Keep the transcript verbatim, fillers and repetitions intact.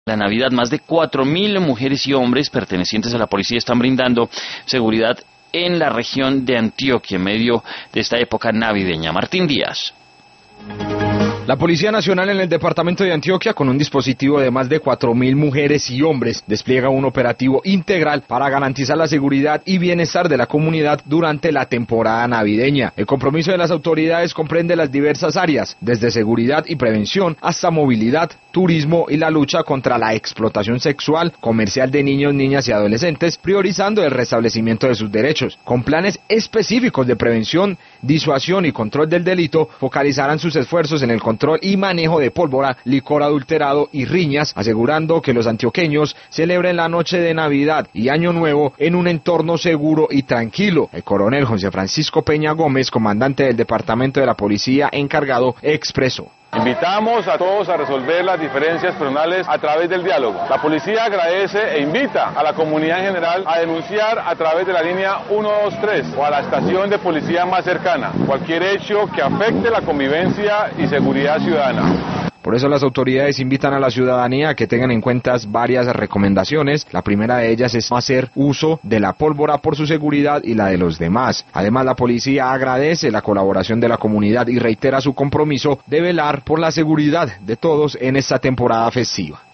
La Navidad, más de cuatro mil mujeres y hombres pertenecientes a la policía están brindando seguridad en la región de Antioquia en medio de esta época navideña. Martín Díaz. La Policía Nacional en el departamento de Antioquia, con un dispositivo de más de cuatro mil mujeres y hombres, despliega un operativo integral para garantizar la seguridad y bienestar de la comunidad durante la temporada navideña. El compromiso de las autoridades comprende las diversas áreas, desde seguridad y prevención hasta movilidad, turismo y la lucha contra la explotación sexual, comercial de niños, niñas y adolescentes, priorizando el restablecimiento de sus derechos. Con planes específicos de prevención, disuasión y control del delito, focalizarán sus esfuerzos en el control y manejo de pólvora, licor adulterado y riñas, asegurando que los antioqueños celebren la noche de Navidad y Año Nuevo en un entorno seguro y tranquilo. El coronel José Francisco Peña Gómez, comandante del departamento de la policía encargado, expresó: Invitamos a todos a resolver las diferencias personales a través del diálogo. La policía agradece e invita a la comunidad en general a denunciar a través de la línea uno dos tres o a la estación de policía más cercana cualquier hecho que afecte la convivencia y seguridad ciudadana. Por eso las autoridades invitan a la ciudadanía a que tengan en cuenta varias recomendaciones. La primera de ellas es hacer uso de la pólvora por su seguridad y la de los demás. Además, la policía agradece la colaboración de la comunidad y reitera su compromiso de velar por la seguridad de todos en esta temporada festiva.